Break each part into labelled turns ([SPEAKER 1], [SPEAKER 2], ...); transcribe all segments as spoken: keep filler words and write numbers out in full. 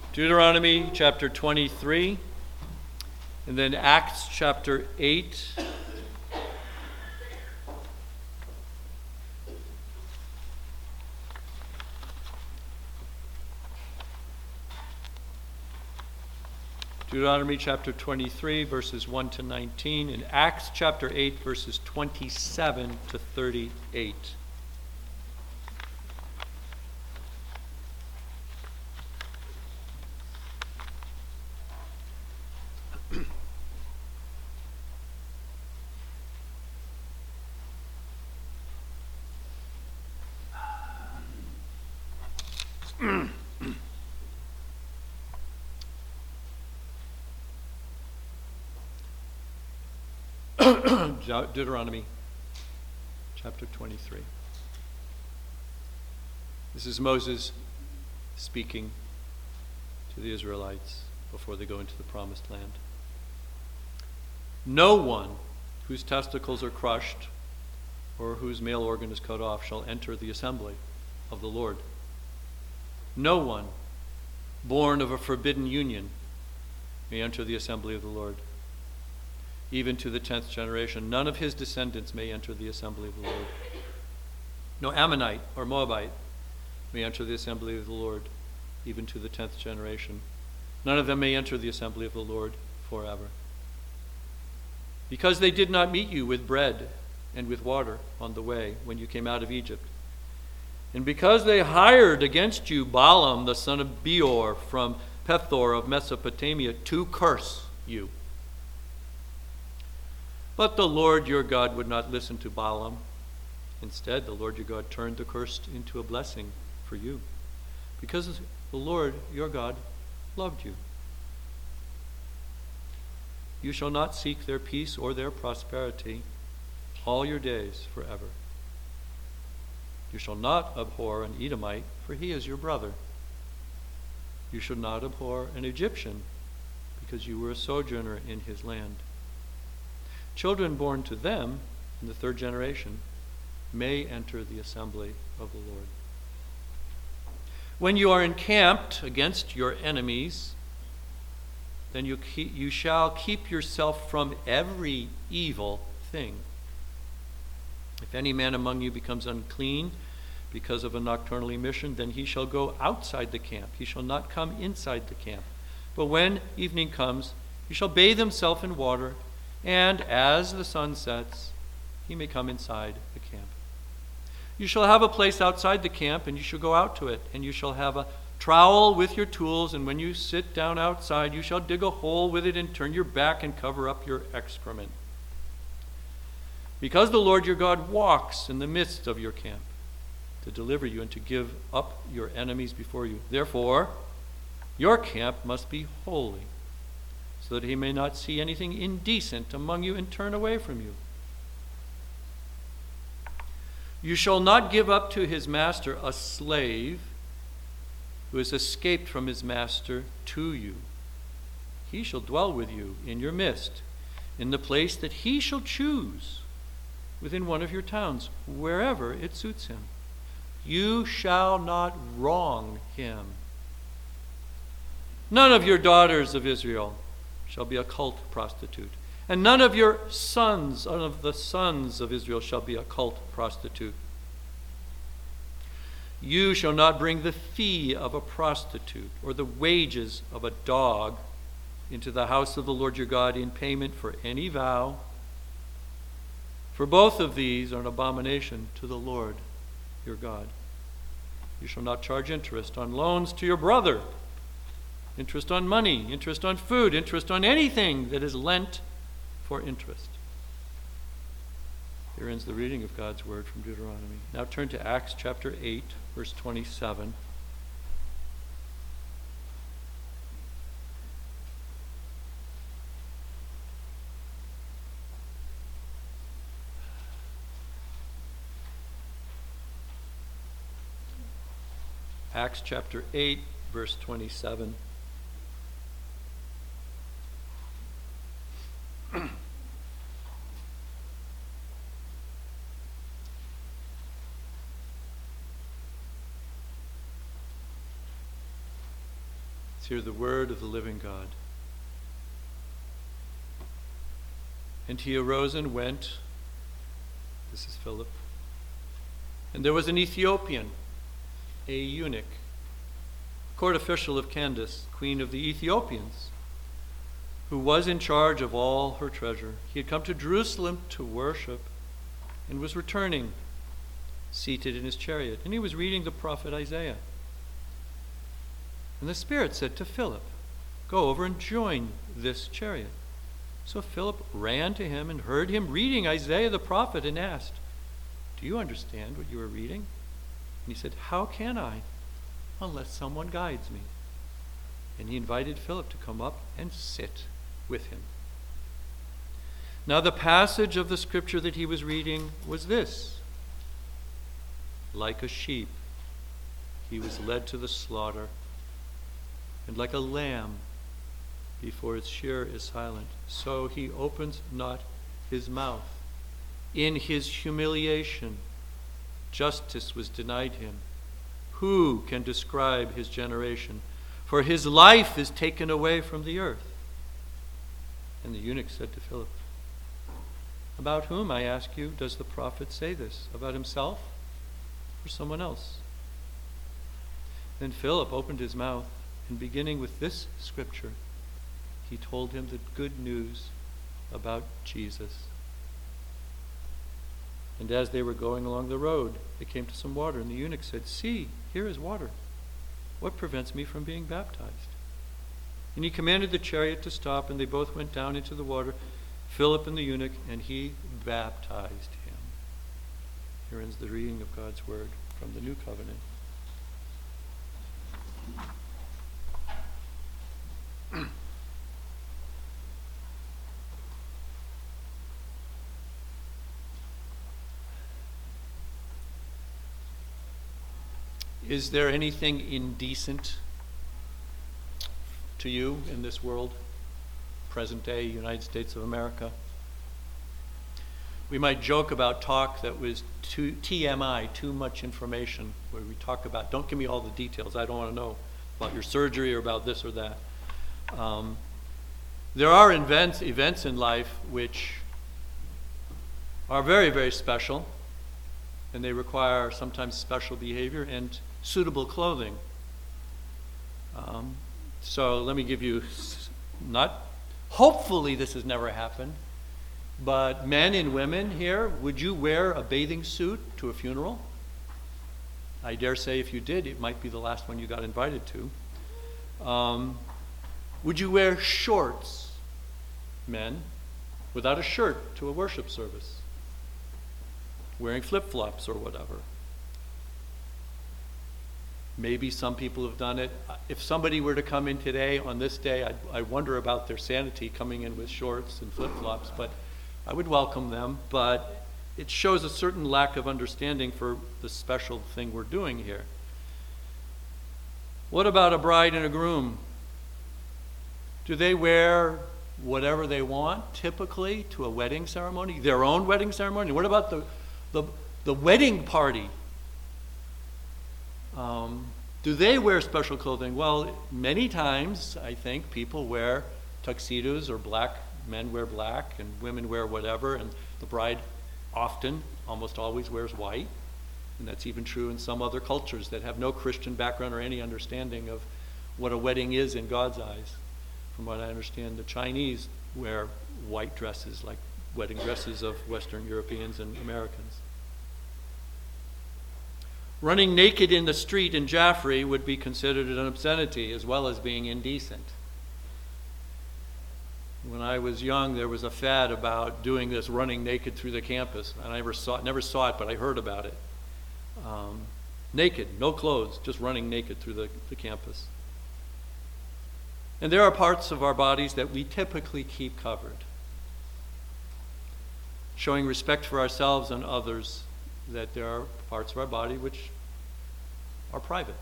[SPEAKER 1] Deuteronomy chapter twenty-three, and then Acts chapter eight. Deuteronomy chapter twenty-three, verses one to nineteen, and Acts chapter eight, verses twenty-seven to thirty-eight. Deuteronomy chapter twenty-three. This is Moses speaking to the Israelites before they go into the promised land. No one whose testicles are crushed or whose male organ is cut off shall enter the assembly of the Lord. No one born of a forbidden union may enter the assembly of the Lord. Even to the tenth generation, none of his descendants may enter the assembly of the Lord. No Ammonite or Moabite may enter the assembly of the Lord, even to the tenth generation. None of them may enter the assembly of the Lord forever. Because they did not meet you with bread and with water on the way when you came out of Egypt, and because they hired against you Balaam the son of Beor from Pethor of Mesopotamia to curse you. But the Lord your God would not listen to Balaam. Instead, the Lord your God turned the curse into a blessing for you, because the Lord your God loved you. You shall not seek their peace or their prosperity all your days forever. You shall not abhor an Edomite, for he is your brother. You shall not abhor an Egyptian, because you were a sojourner in his land. Children born to them in the third generation may enter the assembly of the Lord. When you are encamped against your enemies, then you, keep, you shall keep yourself from every evil thing. If any man among you becomes unclean because of a nocturnal emission, then he shall go outside the camp. He shall not come inside the camp. But when evening comes, he shall bathe himself in water, and as the sun sets, he may come inside the camp. You shall have a place outside the camp, and you shall go out to it, and you shall have a trowel with your tools, and when you sit down outside, you shall dig a hole with it and turn your back and cover up your excrement. Because the Lord your God walks in the midst of your camp to deliver you and to give up your enemies before you. Therefore, your camp must be holy, so that he may not see anything indecent among you and turn away from you. You shall not give up to his master a slave who has escaped from his master to you. He shall dwell with you in your midst, in the place that he shall choose, within one of your towns, wherever it suits him. You shall not wrong him. None of your daughters of Israel shall be a cult prostitute, and none of your sons, none of the sons of Israel shall be a cult prostitute. You shall not bring the fee of a prostitute or the wages of a dog into the house of the Lord your God in payment for any vow, for both of these are an abomination to the Lord your God. You shall not charge interest on loans to your brother, interest on money, interest on food, interest on anything that is lent for interest. Here ends the reading of God's word from Deuteronomy. Now turn to Acts chapter eight, verse twenty-seven. Acts chapter eight, verse twenty-seven. hear the word of the living God. And he arose and went. This is Philip. And there was an Ethiopian, a eunuch, court official of Candace, queen of the Ethiopians, who was in charge of all her treasure. He had come to Jerusalem to worship and was returning, seated in his chariot. And he was reading the prophet Isaiah. And the Spirit said to Philip, "Go over and join this chariot." So Philip ran to him and heard him reading Isaiah the prophet and asked, "Do you understand what you are reading?" And he said, "How can I, unless someone guides me?" And he invited Philip to come up and sit with him. Now the passage of the scripture that he was reading was this: "Like a sheep, he was led to the slaughter, and like a lamb before its shearer is silent, so he opens not his mouth. In his humiliation, justice was denied him. Who can describe his generation? For his life is taken away from the earth." And the eunuch said to Philip, "About whom, I ask you, does the prophet say this? About himself or someone else?" Then Philip opened his mouth, and beginning with this scripture, he told him the good news about Jesus. And as they were going along the road, they came to some water, and the eunuch said, "See, here is water. What prevents me from being baptized?" And he commanded the chariot to stop, and they both went down into the water, Philip and the eunuch, and he baptized him. Here ends the reading of God's word from the New Covenant. Is there anything indecent to you in this world, present day United States of America? We might joke about talk that was too T M I, too much information, where we talk about, don't give me all the details, I don't want to know about your surgery or about this or that. Um, there are events, events in life which are very, very special, and they require sometimes special behavior and suitable clothing. Um, so let me give you, not, hopefully this has never happened, but men and women here, would you wear a bathing suit to a funeral? I dare say if you did, it might be the last one you got invited to. Um, would you wear shorts, men, without a shirt to a worship service? Wearing flip-flops or whatever. Maybe some people have done it. If somebody were to come in today on this day, I'd, I wonder about their sanity coming in with shorts and flip-flops, but I would welcome them. But it shows a certain lack of understanding for the special thing we're doing here. What about a bride and a groom? Do they wear whatever they want, typically, to a wedding ceremony, their own wedding ceremony? What about the the, the wedding party? Um, do they wear special clothing? Well, many times, I think, people wear tuxedos, or black, men wear black, and women wear whatever, and the bride often, almost always, wears white. And that's even true in some other cultures that have no Christian background or any understanding of what a wedding is in God's eyes. From what I understand, the Chinese wear white dresses, like wedding dresses of Western Europeans and Americans. Running naked in the street in Jaffrey would be considered an obscenity as well as being indecent. When I was young, there was a fad about doing this, running naked through the campus. I never saw it, never saw it, but I heard about it. Um, naked, no clothes, just running naked through the, the campus. And there are parts of our bodies that we typically keep covered, showing respect for ourselves and others, that there are parts of our body which are private.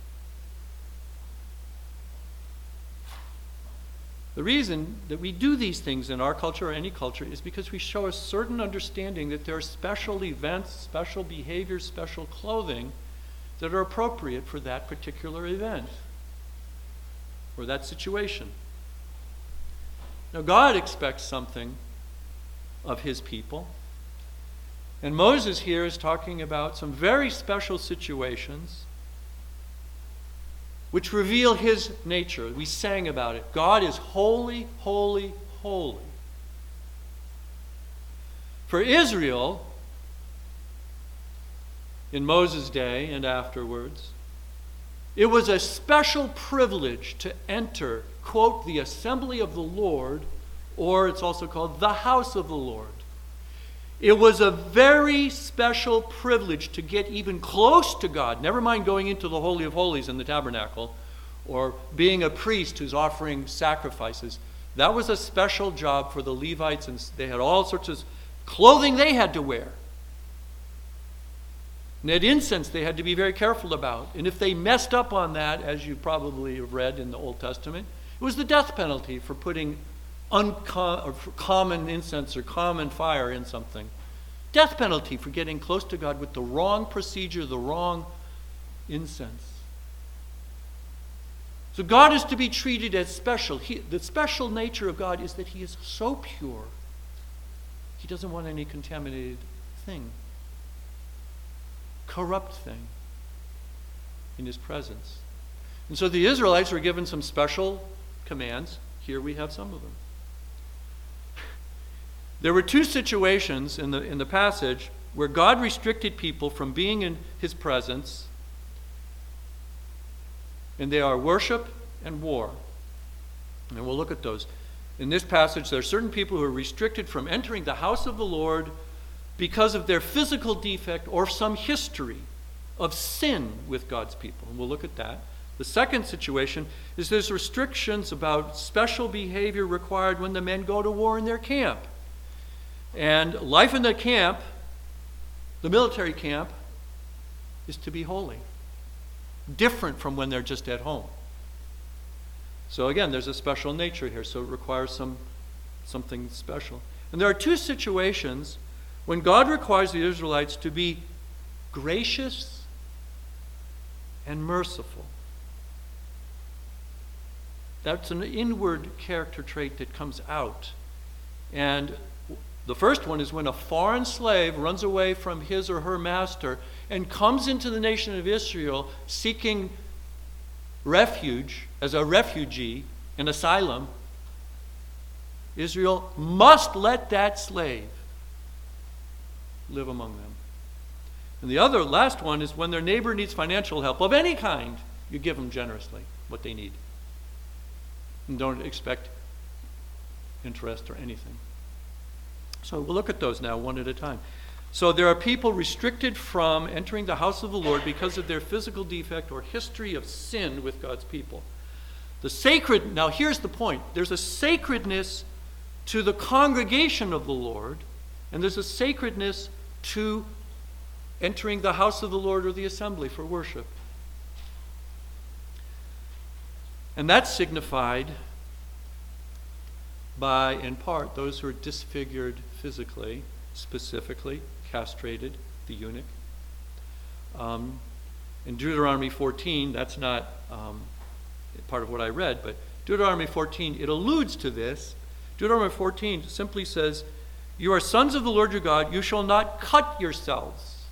[SPEAKER 1] The reason that we do these things in our culture or any culture is because we show a certain understanding that there are special events, special behaviors, special clothing that are appropriate for that particular event or that situation. Now, God expects something of his people. And Moses here is talking about some very special situations which reveal his nature. We sang about it. God is holy, holy, holy. For Israel, in Moses' day and afterwards, it was a special privilege to enter, quote, the assembly of the Lord, or it's also called the house of the Lord. It was a very special privilege to get even close to God, never mind going into the Holy of Holies in the tabernacle, or being a priest who's offering sacrifices. That was a special job for the Levites, and they had all sorts of clothing they had to wear. And they had incense they had to be very careful about. And if they messed up on that, as you probably have read in the Old Testament, it was the death penalty for putting unco- or for common incense or common fire in something. Death penalty for getting close to God with the wrong procedure, the wrong incense. So God is to be treated as special. He, the special nature of God is that he is so pure. He doesn't want any contaminated thing, corrupt thing in his presence. And so the Israelites were given some special commands. Here we have some of them. There were two situations in the in the passage where God restricted people from being in his presence, and they are worship and war. And we'll look at those. In this passage, there are certain people who are restricted from entering the house of the Lord because of their physical defect or some history of sin with God's people. And we'll look at that. The second situation is there's restrictions about special behavior required when the men go to war in their camp. And life in the camp, the military camp, is to be holy. Different from when they're just at home. So again, there's a special nature here, so it requires some something special. And there are two situations when God requires the Israelites to be gracious and merciful. That's an inward character trait that comes out. And the first one is when a foreign slave runs away from his or her master and comes into the nation of Israel seeking refuge, as a refugee, an asylum. Israel must let that slave live among them. And the other, last one, is when their neighbor needs financial help of any kind, you give them generously what they need. And don't expect interest or anything. So we'll look at those now one at a time. So there are people restricted from entering the house of the Lord because of their physical defect or history of sin with God's people. The sacred, now here's the point. There's a sacredness to the congregation of the Lord, and there's a sacredness to entering the house of the Lord or the assembly for worship. And that's signified by, in part, those who are disfigured physically, specifically, castrated, the eunuch. Um, in Deuteronomy fourteen, that's not um, part of what I read, but Deuteronomy fourteen, it alludes to this. Deuteronomy fourteen simply says, "You are sons of the Lord your God, you shall not cut yourselves."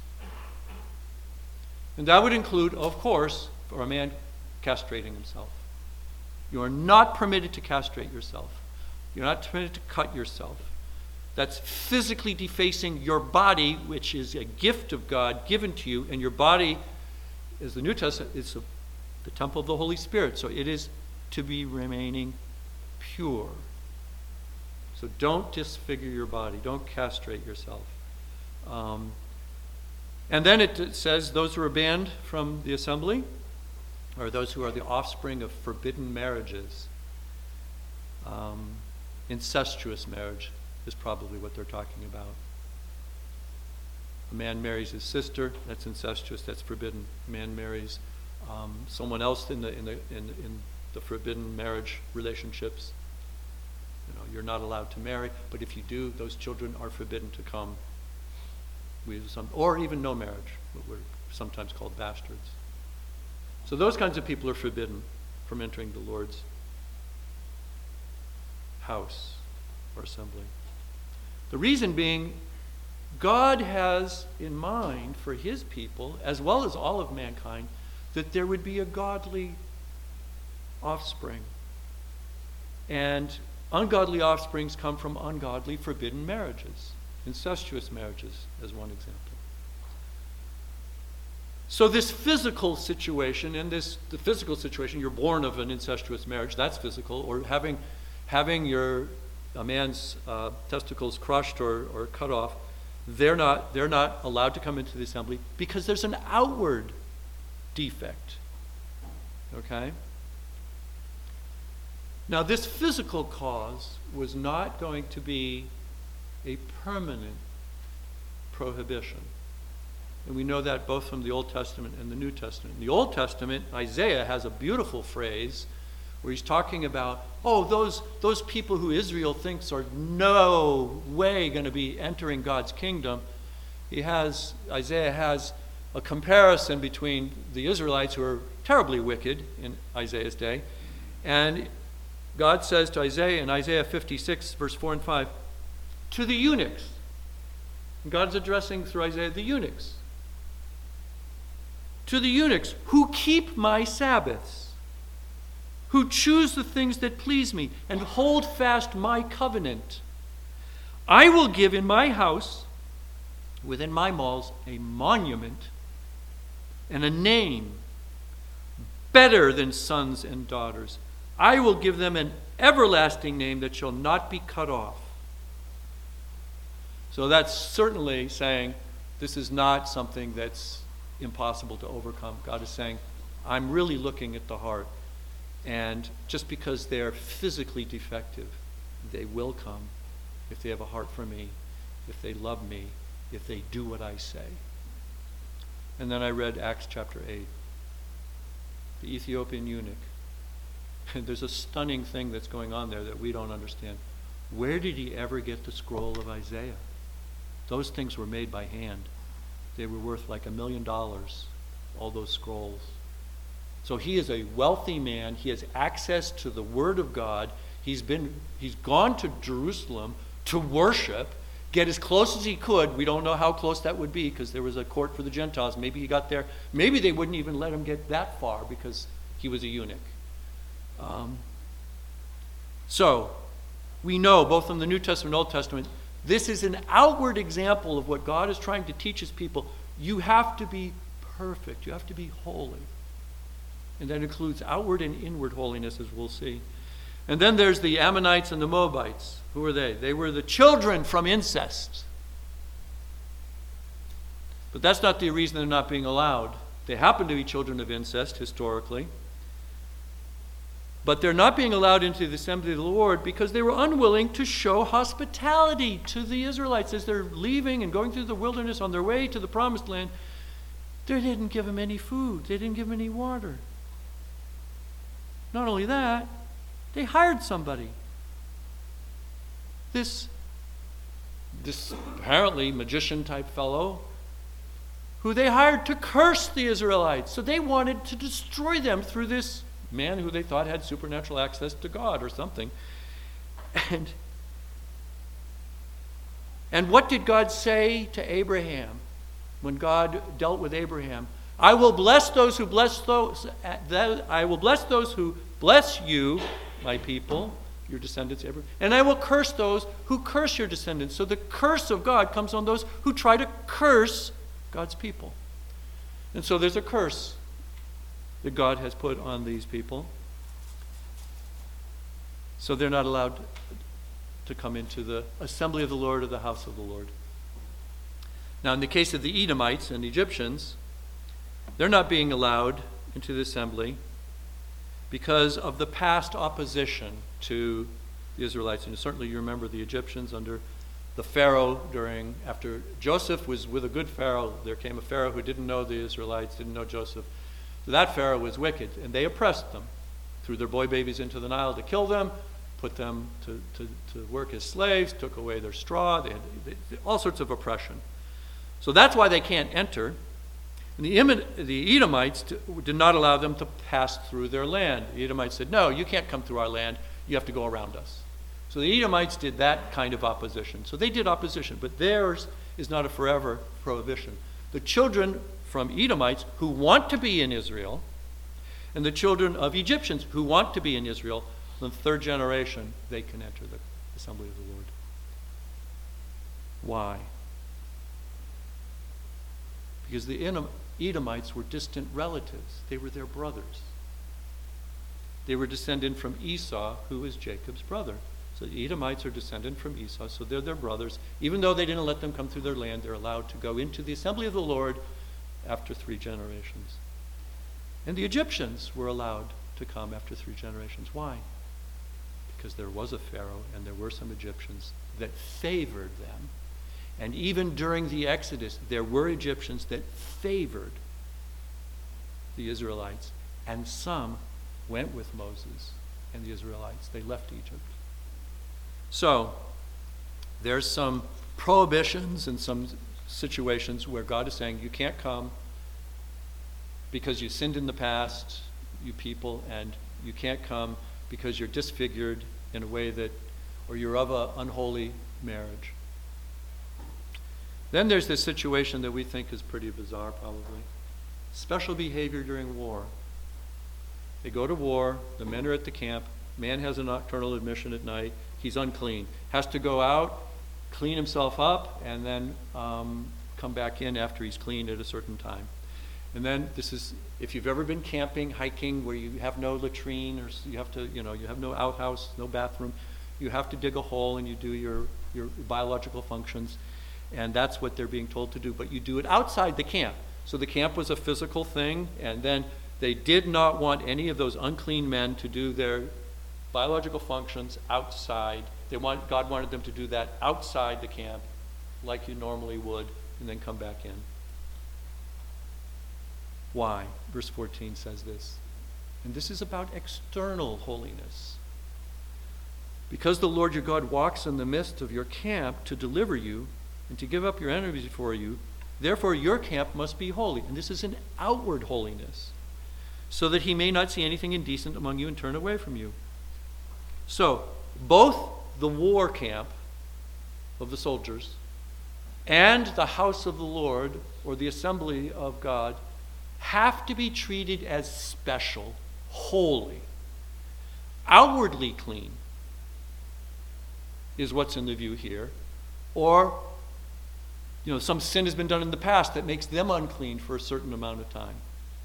[SPEAKER 1] And that would include, of course, for a man castrating himself. You are not permitted to castrate yourself. You're not permitted to cut yourself. That's physically defacing your body, which is a gift of God given to you, and your body, as the New Testament, is a, the temple of the Holy Spirit, so it is to be remaining pure. So don't disfigure your body. Don't castrate yourself. Um, and then it, it says those who are banned from the assembly are those who are the offspring of forbidden marriages. Um, incestuous marriage is probably what they're talking about. A man marries his sister, that's incestuous, that's forbidden. A man marries um, someone else in the in the in, in the forbidden marriage relationships. You know, you're not allowed to marry, but if you do, those children are forbidden to come. We some or even no marriage, what we're sometimes called bastards. So those kinds of people are forbidden from entering the Lord's house or assembly. The reason being, God has in mind for his people, as well as all of mankind, that there would be a godly offspring. And ungodly offsprings come from ungodly, forbidden marriages, incestuous marriages, as one example. So this physical situation, and this the physical situation, you're born of an incestuous marriage, that's physical, or having having your a man's uh, testicles crushed or, or cut off, they're not they're not allowed to come into the assembly because there's an outward defect. Okay? Now this physical cause was not going to be a permanent prohibition. And we know that both from the Old Testament and the New Testament. In the Old Testament, Isaiah has a beautiful phrase where he's talking about, oh, those, those people who Israel thinks are no way going to be entering God's kingdom. He has, Isaiah has a comparison between the Israelites, who are terribly wicked in Isaiah's day, and God says to Isaiah in Isaiah fifty-six, verse four and five, to the eunuchs. And God's addressing through Isaiah the eunuchs. To the eunuchs who keep my Sabbaths, who choose the things that please me, and hold fast my covenant. I will give in my house, within my walls, a monument and a name better than sons and daughters. I will give them an everlasting name that shall not be cut off. So that's certainly saying this is not something that's impossible to overcome. God is saying, I'm really looking at the heart. And just because they're physically defective, they will come if they have a heart for me, if they love me, if they do what I say. And then I read Acts chapter eight. The Ethiopian eunuch. There's a stunning thing that's going on there that we don't understand. Where did he ever get the scroll of Isaiah? Those things were made by hand. They were worth like a million dollars, all those scrolls. So he is a wealthy man. He has access to the Word of God. He's been, he's gone to Jerusalem to worship, get as close as he could. We don't know how close that would be because there was a court for the Gentiles. Maybe he got there. Maybe they wouldn't even let him get that far because he was a eunuch. Um, so, we know both from the New Testament and Old Testament, this is an outward example of what God is trying to teach his people. You have to be perfect. You have to be holy. And that includes outward and inward holiness, as we'll see. And then there's the Ammonites and the Moabites. Who are they? They were the children from incest. But that's not the reason they're not being allowed. They happen to be children of incest, historically. But they're not being allowed into the assembly of the Lord because they were unwilling to show hospitality to the Israelites as they're leaving and going through the wilderness on their way to the promised land. They didn't give them any food. They didn't give them any water. Not only that, they hired somebody. This, this apparently magician-type fellow who they hired to curse the Israelites. So they wanted to destroy them through this man who they thought had supernatural access to God or something. And, and what did God say to Abraham when God dealt with Abraham? I will bless those who bless those, I will bless those who bless you, my people, your descendants, Abraham, and I will curse those who curse your descendants. So the curse of God comes on those who try to curse God's people. And so there's a curse that God has put on these people. So they're not allowed to come into the assembly of the Lord or the house of the Lord. Now, in the case of the Edomites and the Egyptians, they're not being allowed into the assembly because of the past opposition to the Israelites. And certainly you remember the Egyptians under the Pharaoh during, after Joseph was with a good Pharaoh, there came a Pharaoh who didn't know the Israelites, didn't know Joseph. So that Pharaoh was wicked, and they oppressed them, threw their boy babies into the Nile to kill them, put them to, to, to work as slaves, took away their straw, they had they, all sorts of oppression. So that's why they can't enter. And the, the Edomites did not allow them to pass through their land. The Edomites said, no, you can't come through our land, you have to go around us. So the Edomites did that kind of opposition. So they did opposition, but theirs is not a forever prohibition. The children from Edomites who want to be in Israel, and the children of Egyptians who want to be in Israel, the third generation, they can enter the assembly of the Lord. Why? Because the Edomites were distant relatives. They were their brothers. They were descended from Esau, who was Jacob's brother. So the Edomites are descended from Esau, so they're their brothers. Even though they didn't let them come through their land, they're allowed to go into the assembly of the Lord after three generations. And the Egyptians were allowed to come after three generations. Why? Because there was a Pharaoh and there were some Egyptians that favored them. And even during the Exodus, there were Egyptians that favored the Israelites. And some went with Moses and the Israelites. They left Egypt. So, there's some prohibitions and some situations where God is saying, you can't come because you sinned in the past, you people, and you can't come because you're disfigured in a way that, or you're of an unholy marriage. Then there's this situation that we think is pretty bizarre, probably. Special behavior during war. They go to war, the men are at the camp, man has a nocturnal admission at night, he's unclean. Has to go out, clean himself up, and then um, come back in after he's clean at a certain time. And then this is, if you've ever been camping, hiking, where you have no latrine, or you have to, you know, you have no outhouse, no bathroom, you have to dig a hole and you do your, your biological functions. And that's what they're being told to do. But you do it outside the camp. So the camp was a physical thing, and then they did not want any of those unclean men to do their biological functions outside. They want, God wanted them to do that outside the camp, like you normally would, and then come back in. Why? Verse fourteen says this. And this is about external holiness. Because the Lord your God walks in the midst of your camp to deliver you, and to give up your enemies before you, therefore your camp must be holy. And this is an outward holiness, so that he may not see anything indecent among you and turn away from you. So, both the war camp of the soldiers and the house of the Lord, or the assembly of God, have to be treated as special, holy, outwardly clean is what's in the view here. Or you know, some sin has been done in the past that makes them unclean for a certain amount of time.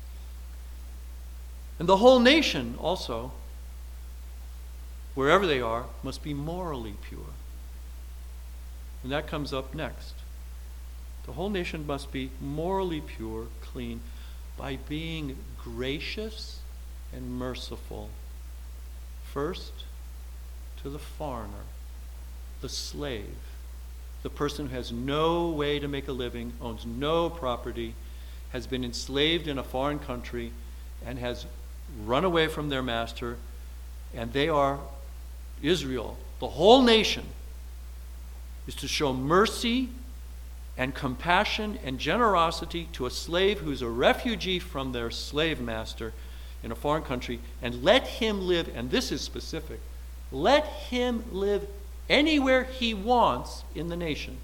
[SPEAKER 1] And the whole nation also, wherever they are, must be morally pure. And that comes up next. The whole nation must be morally pure, clean, by being gracious and merciful. First, to the foreigner, the slave, the person who has no way to make a living, owns no property, has been enslaved in a foreign country, and has run away from their master, and they are Israel. The whole nation is to show mercy and compassion and generosity to a slave who's a refugee from their slave master in a foreign country, and let him live, and this is specific, let him live anywhere he wants in the nation.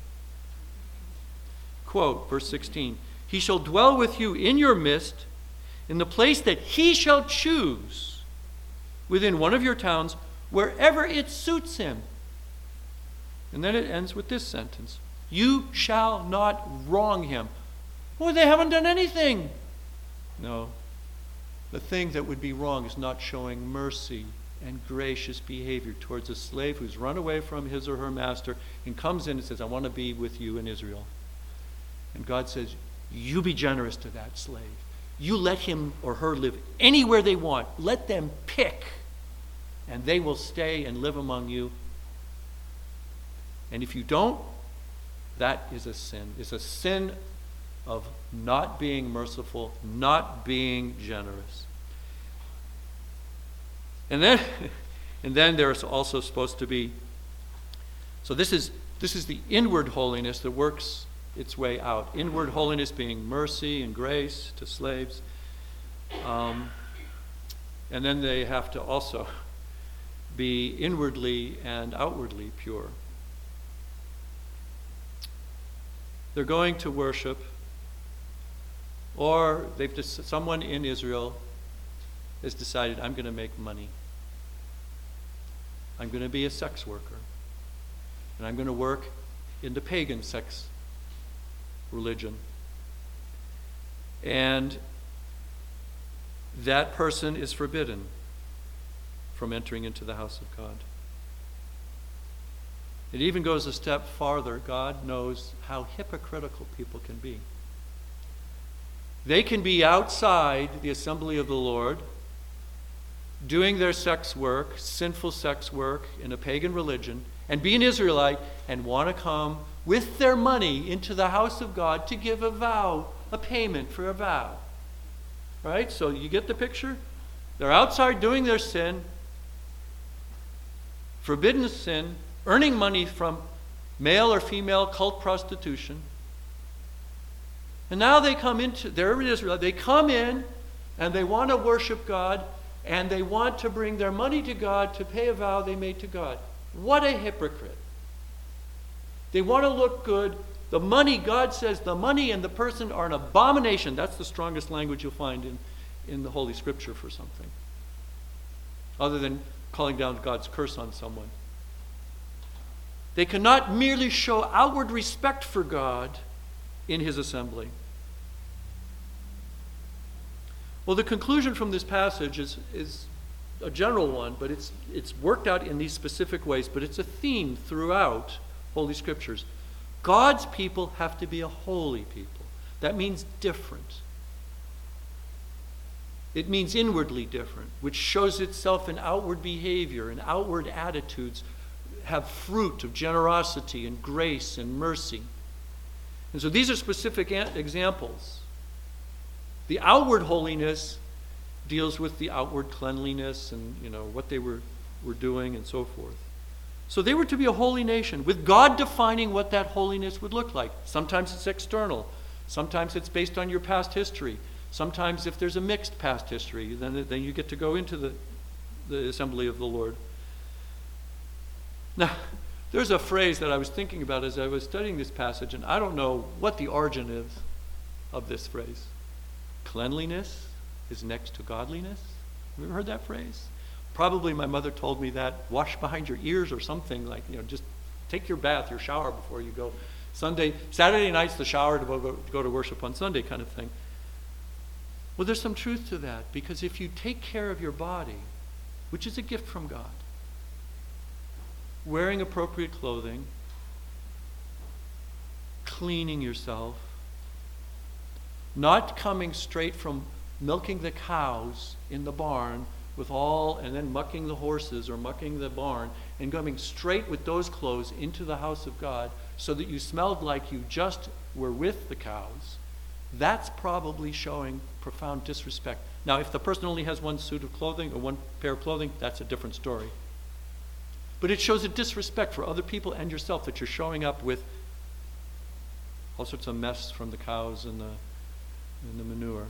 [SPEAKER 1] Quote, verse sixteen, he shall dwell with you in your midst, in the place that he shall choose, within one of your towns, wherever it suits him. And then it ends with this sentence, you shall not wrong him. Well, they haven't done anything. No. The thing that would be wrong is not showing mercy and gracious behavior towards a slave who's run away from his or her master and comes in and says, I want to be with you in Israel. And God says, you be generous to that slave. You let him or her live anywhere they want. Let them pick, and they will stay and live among you. And if you don't, that is a sin. It's a sin of not being merciful, not being generous. And then, and then there's also supposed to be, so this is this is the inward holiness that works its way out. Inward holiness being mercy and grace to slaves. Um, and then they have to also be inwardly and outwardly pure. They're going to worship, or they've just, someone in Israel has decided, I'm going to make money. I'm going to be a sex worker. And I'm going to work in the pagan sex religion. And that person is forbidden from entering into the house of God. It even goes a step farther. God knows how hypocritical people can be. They can be outside the assembly of the Lord, doing their sex work, sinful sex work in a pagan religion, and be an Israelite and want to come with their money into the house of God to give a vow, a payment for a vow. Right? So you get the picture? They're outside doing their sin, forbidden sin, earning money from male or female cult prostitution. And now they come into, they're in Israel, they come in and they want to worship God and they want to bring their money to God to pay a vow they made to God. What a hypocrite. They want to look good. The money, God says, the money and the person are an abomination. That's the strongest language you'll find in, in the Holy Scripture for something, other than calling down God's curse on someone. They cannot merely show outward respect for God in his assembly. Well, the conclusion from this passage is, is a general one, but it's, it's worked out in these specific ways, but it's a theme throughout Holy Scriptures. God's people have to be a holy people. That means different. It means inwardly different, which shows itself in outward behavior and outward attitudes, have fruit of generosity and grace and mercy. And so these are specific examples. The outward holiness deals with the outward cleanliness and, you know, what they were, were doing and so forth. So they were to be a holy nation, with God defining what that holiness would look like. Sometimes it's external. Sometimes it's based on your past history. Sometimes if there's a mixed past history, then, then you get to go into the, the assembly of the Lord. Now, there's a phrase that I was thinking about as I was studying this passage, and I don't know what the origin is of this phrase. Cleanliness is next to godliness. Have you ever heard that phrase? Probably my mother told me that, wash behind your ears or something, like, you know, just take your bath, your shower before you go. Sunday, Saturday night's the shower to go, to go to worship on Sunday kind of thing. Well, there's some truth to that, because if you take care of your body, which is a gift from God, wearing appropriate clothing, cleaning yourself, not coming straight from milking the cows in the barn with all, and then mucking the horses or mucking the barn, and coming straight with those clothes into the house of God so that you smelled like you just were with the cows, that's probably showing profound disrespect. Now, if the person only has one suit of clothing or one pair of clothing, that's a different story. But it shows a disrespect for other people and yourself that you're showing up with all sorts of mess from the cows and the, and the manure.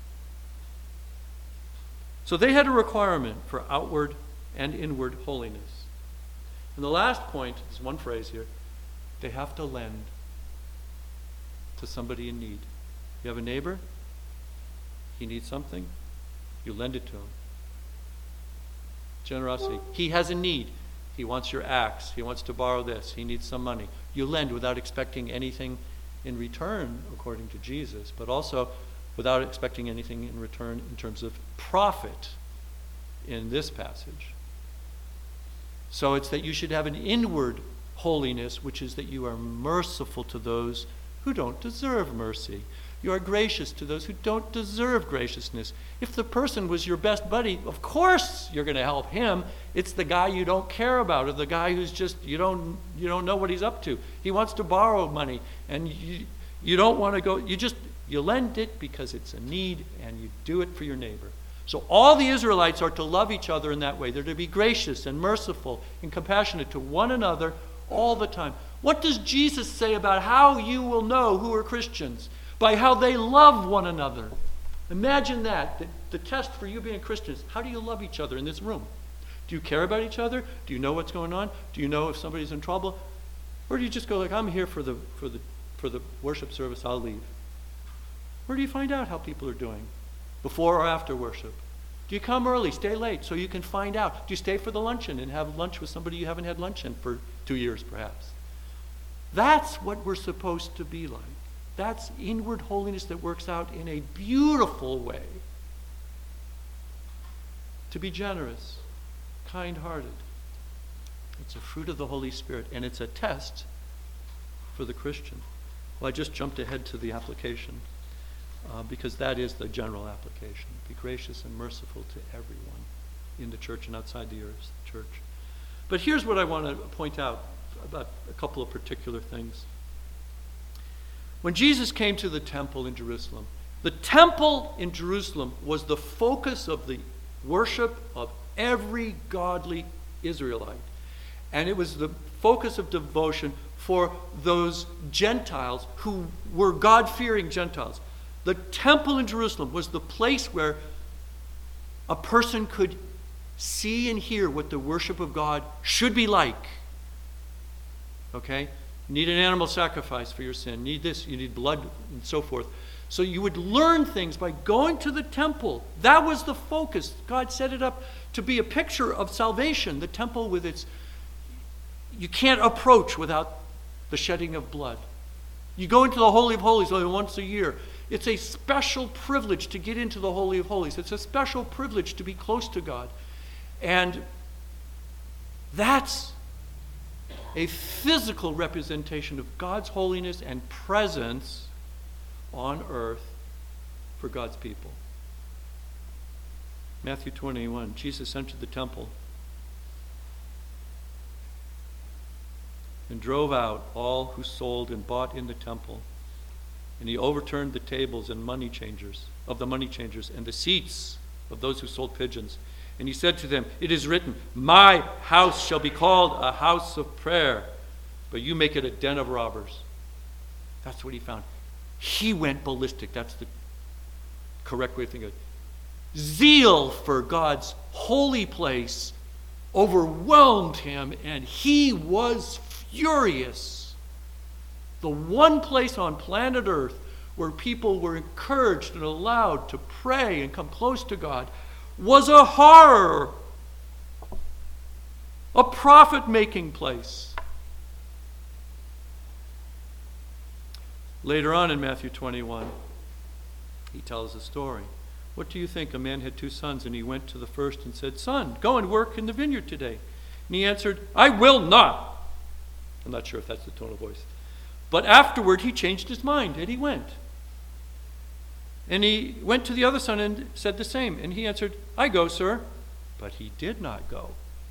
[SPEAKER 1] So they had a requirement for outward and inward holiness. And the last point, there's one phrase here, they have to lend to somebody in need. You have a neighbor, he needs something, you lend it to him. Generosity. He has a need. He wants your axe. He wants to borrow this. He needs some money. You lend without expecting anything in return, according to Jesus, but also without expecting anything in return in terms of profit in this passage. So it's that you should have an inward holiness, which is that you are merciful to those who don't deserve mercy. You are gracious to those who don't deserve graciousness. If the person was your best buddy, of course you're going to help him. It's the guy you don't care about, or the guy who's just, you don't you don't know what he's up to. He wants to borrow money, and you, you don't want to go, you just, you lend it because it's a need, and you do it for your neighbor. So all the Israelites are to love each other in that way. They're to be gracious and merciful and compassionate to one another all the time. What does Jesus say about how you will know who are Christians? By how they love one another. Imagine that. The, the test for you being Christians, how do you love each other in this room? Do you care about each other? Do you know what's going on? Do you know if somebody's in trouble? Or do you just go like, I'm here for the for the for the worship service, I'll leave? Where do you find out how people are doing? Before or after worship? Do you come early, stay late, so you can find out? Do you stay for the luncheon and have lunch with somebody you haven't had lunch in for two years perhaps? That's what we're supposed to be like. That's inward holiness that works out in a beautiful way. To be generous, kind-hearted. It's a fruit of the Holy Spirit, and it's a test for the Christian. Well, I just jumped ahead to the application, uh, because that is the general application. Be gracious and merciful to everyone in the church and outside the church. But here's what I want to point out about a couple of particular things. When Jesus came to the temple in Jerusalem, the temple in Jerusalem was the focus of the worship of every godly Israelite. And it was the focus of devotion for those Gentiles who were God-fearing Gentiles. The temple in Jerusalem was the place where a person could see and hear what the worship of God should be like. Okay? You need an animal sacrifice for your sin. You need this, you need blood, and so forth. So you would learn things by going to the temple. That was the focus. God set it up to be a picture of salvation. The temple with its... You can't approach without the shedding of blood. You go into the Holy of Holies only once a year. It's a special privilege to get into the Holy of Holies. It's a special privilege to be close to God. And that's a physical representation of God's holiness and presence on earth for God's people. Matthew twenty-one, Jesus entered the temple and drove out all who sold and bought in the temple. And he overturned the tables and money changers of the money changers and the seats of those who sold pigeons. And he said to them, "It is written, my house shall be called a house of prayer, but you make it a den of robbers." That's what he found. He went ballistic. That's the correct way to think of it. Zeal for God's holy place overwhelmed him, and he was furious. The one place on planet Earth where people were encouraged and allowed to pray and come close to God was a horror, a profit-making place. Later on in Matthew twenty-one, he tells a story. What do you think? A man had two sons, and he went to the first and said, "Son, go and work in the vineyard today." And he answered, "I will not." I'm not sure if that's the tone of voice. But afterward he changed his mind, and he went. And he went to the other son and said the same. And he answered, "I go, sir." But he did not go.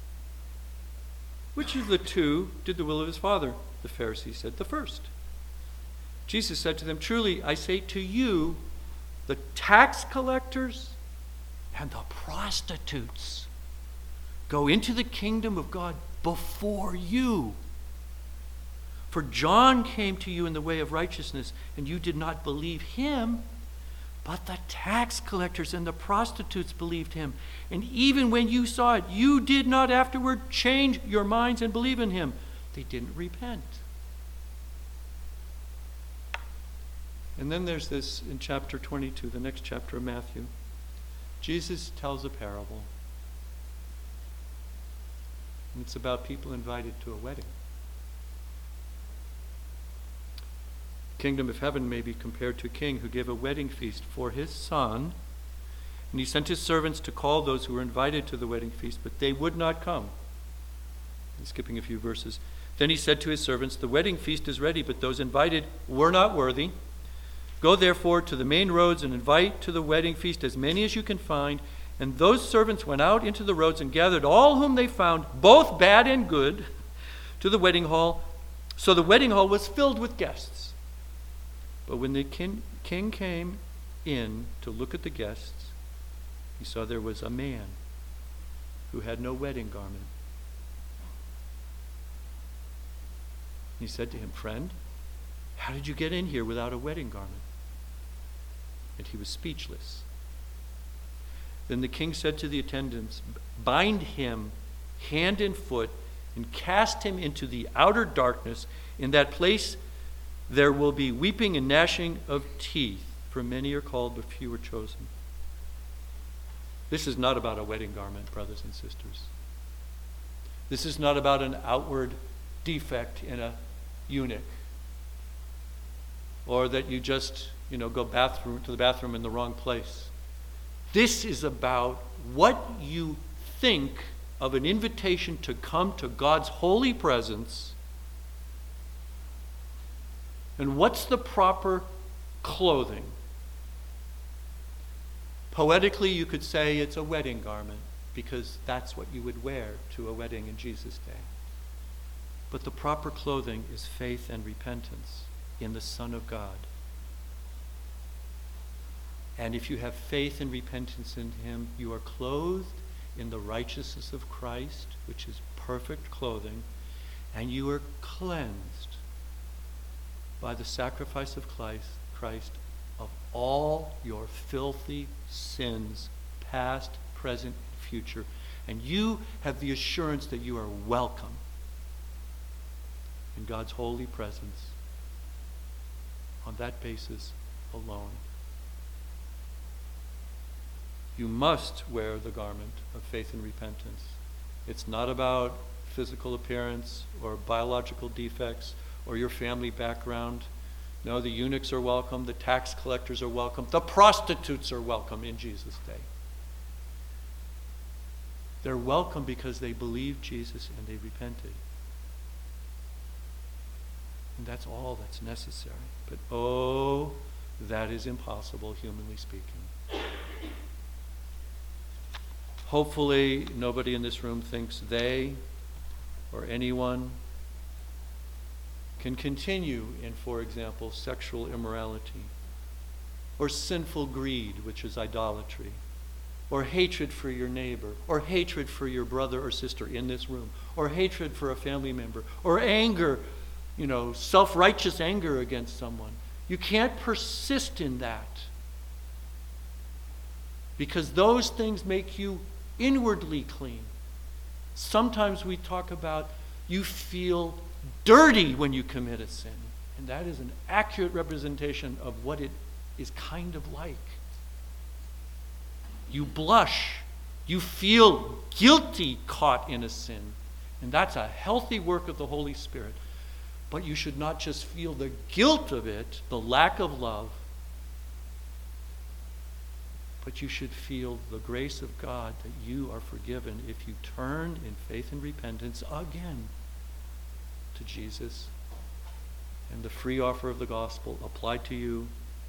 [SPEAKER 1] Which of the two did the will of his father? The Pharisee said, "The first." Jesus said to them, "Truly, I say to you, the tax collectors and the prostitutes go into the kingdom of God before you. For John came to you in the way of righteousness, and you did not believe him, but the tax collectors and the prostitutes believed him. And even when you saw it, you did not afterward change your minds and believe in him." They didn't repent. And then there's this in chapter twenty-two, the next chapter of Matthew. Jesus tells a parable. And it's about people invited to a wedding. The kingdom of heaven may be compared to a king who gave a wedding feast for his son. And he sent his servants to call those who were invited to the wedding feast, but they would not come. I'm skipping a few verses. Then he said to his servants, "The wedding feast is ready, but those invited were not worthy. Go therefore to the main roads and invite to the wedding feast as many as you can find." And those servants went out into the roads and gathered all whom they found, both bad and good, to the wedding hall. So the wedding hall was filled with guests. But when the king, king came in to look at the guests, he saw there was a man who had no wedding garment. He said to him, "Friend, how did you get in here without a wedding garment?" And he was speechless. Then the king said to the attendants, "Bind him hand and foot, and cast him into the outer darkness. In that place there will be weeping and gnashing of teeth, for many are called, but few are chosen. This is not about a wedding garment, brothers and sisters. This is not about an outward defect in a eunuch, or that you just, you know, go bathroom to the bathroom in the wrong place. This is about what you think of an invitation to come to God's holy presence, and what's the proper clothing. Poetically, you could say it's a wedding garment, because that's what you would wear to a wedding in Jesus' day. But the proper clothing is faith and repentance in the Son of God. And if you have faith and repentance in him, you are clothed in the righteousness of Christ, which is perfect clothing, and you are cleansed by the sacrifice of Christ of all your filthy sins, past, present, and future. And you have the assurance that you are welcome in God's holy presence on that basis alone. You must wear the garment of faith and repentance. It's not about physical appearance or biological defects or your family background. No, the eunuchs are welcome, the tax collectors are welcome, the prostitutes are welcome in Jesus' day. They're welcome because they believed Jesus and they repented. And that's all that's necessary. But oh, that is impossible, humanly speaking. Hopefully, nobody in this room thinks they or anyone can continue in, for example, sexual immorality, or sinful greed, which is idolatry, or hatred for your neighbor, or hatred for your brother or sister in this room, or hatred for a family member, or anger, you know, self-righteous anger against someone. You can't persist in that, because those things make you inwardly clean. Sometimes we talk about you feel dirty when you commit a sin, and that is an accurate representation of what it is kind of like. You blush, you feel guilty caught in a sin, and that's a healthy work of the Holy Spirit. But you should not just feel the guilt of it, the lack of love, but you should feel the grace of God that you are forgiven if you turn in faith and repentance again to Jesus and the free offer of the gospel applied to you.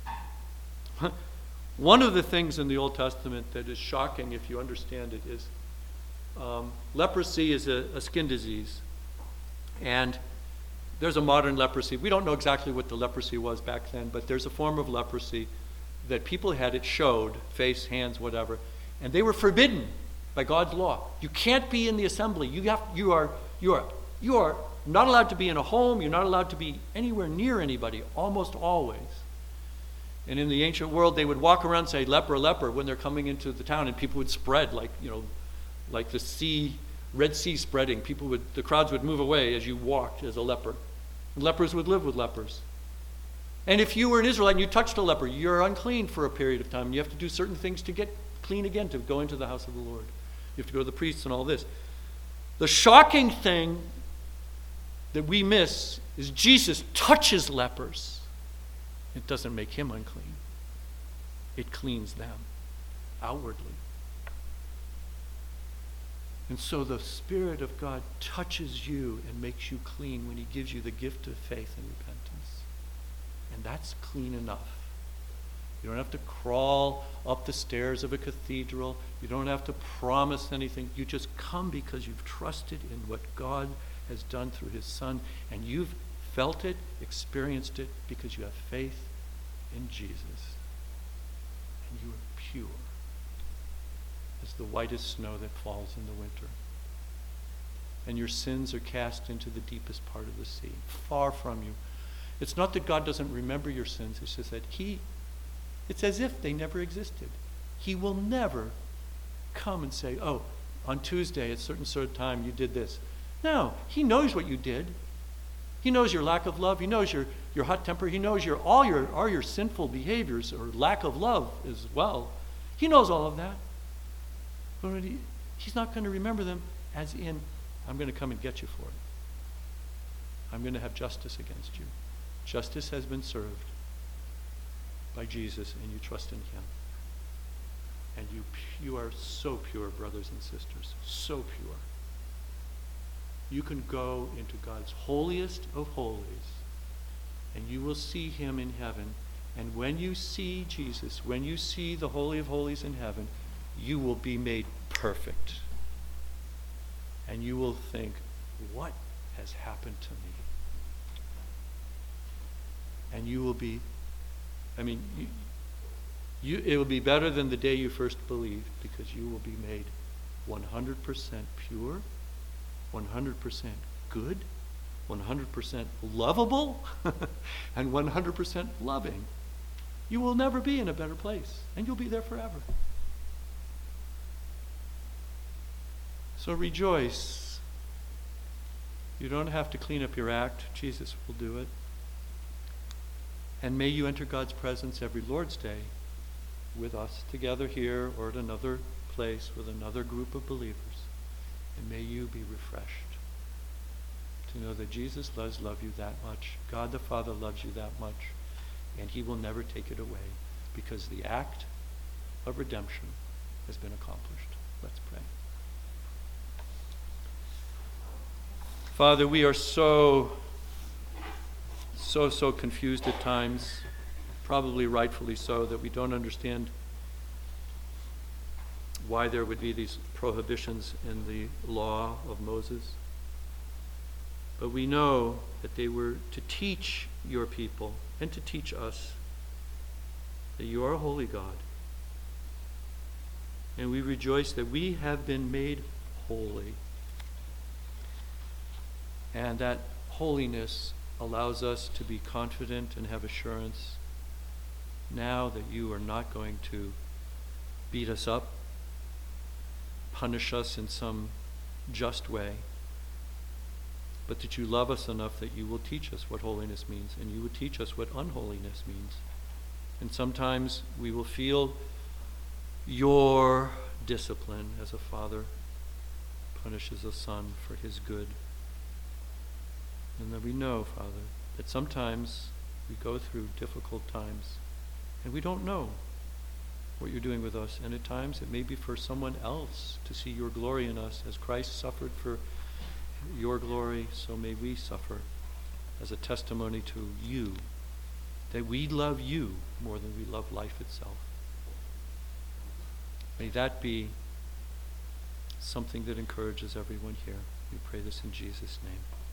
[SPEAKER 1] One of the things in the Old Testament that is shocking if you understand it is um, leprosy is a, a skin disease. And there's a modern leprosy. We don't know exactly what the leprosy was back then, but there's a form of leprosy that people had. It showed face, hands, whatever, and they were forbidden by God's law. You can't be in the assembly. You have, you are, you are, you are not allowed to be in a home. You're not allowed to be anywhere near anybody, almost always. And in the ancient world, they would walk around and say, leper, leper, when they're coming into the town, and people would spread like, you know, like the sea, Red Sea spreading. People would, the crowds would move away as you walked as a leper. And lepers would live with lepers. And if you were an Israelite and you touched a leper, you're unclean for a period of time. You have to do certain things to get clean again, to go into the house of the Lord. You have to go to the priests and all this. The shocking thing that we miss is Jesus touches lepers. It doesn't make him unclean. It cleans them outwardly. And so the Spirit of God touches you and makes you clean when he gives you the gift of faith and repentance. And that's clean enough. You don't have to crawl up the stairs of a cathedral. You don't have to promise anything. You just come because you've trusted in what God has done through his Son, and you've felt it, experienced it, because you have faith in Jesus. And you are pure as the whitest snow that falls in the winter. And your sins are cast into the deepest part of the sea, far from you. It's not that God doesn't remember your sins. It's just that he, it's as if they never existed. He will never come and say, oh, on Tuesday at a certain sort of time you did this. No, he knows what you did. He knows your lack of love. He knows your, your hot temper. He knows your all your all your sinful behaviors or lack of love as well. He knows all of that. But he, he's not going to remember them as in, I'm going to come and get you for it. I'm going to have justice against you. Justice has been served by Jesus, and you trust in him. And you, you are so pure, brothers and sisters, so pure. You can go into God's holiest of holies, and you will see him in heaven. And when you see Jesus, when you see the Holy of Holies in heaven, you will be made perfect. And you will think, what has happened to me? And you will be, I mean, you, you, it will be better than the day you first believed, because you will be made one hundred percent pure, one hundred percent good, one hundred percent lovable, and one hundred percent loving. You will never be in a better place, and you'll be there forever. So rejoice. You don't have to clean up your act. Jesus will do it. And may you enter God's presence every Lord's Day with us together here or at another place with another group of believers. And may you be refreshed to know that Jesus does love you that much. God the Father loves you that much. And he will never take it away, because the act of redemption has been accomplished. Let's pray. Father, we are so, so, so confused at times, probably rightfully so, that we don't understand why there would be these prohibitions in the law of Moses. But we know that they were to teach your people and to teach us that you are a holy God. And we rejoice that we have been made holy. And that holiness allows us to be confident and have assurance now that you are not going to beat us up, punish us in some just way, but that you love us enough that you will teach us what holiness means, and you will teach us what unholiness means. And sometimes we will feel your discipline as a father punishes a son for his good. And that we know, Father, that sometimes we go through difficult times and we don't know what you're doing with us. And at times it may be for someone else to see your glory in us. As Christ suffered for your glory, so may we suffer as a testimony to you, that we love you more than we love life itself. May that be something that encourages everyone here. We pray this in Jesus' name.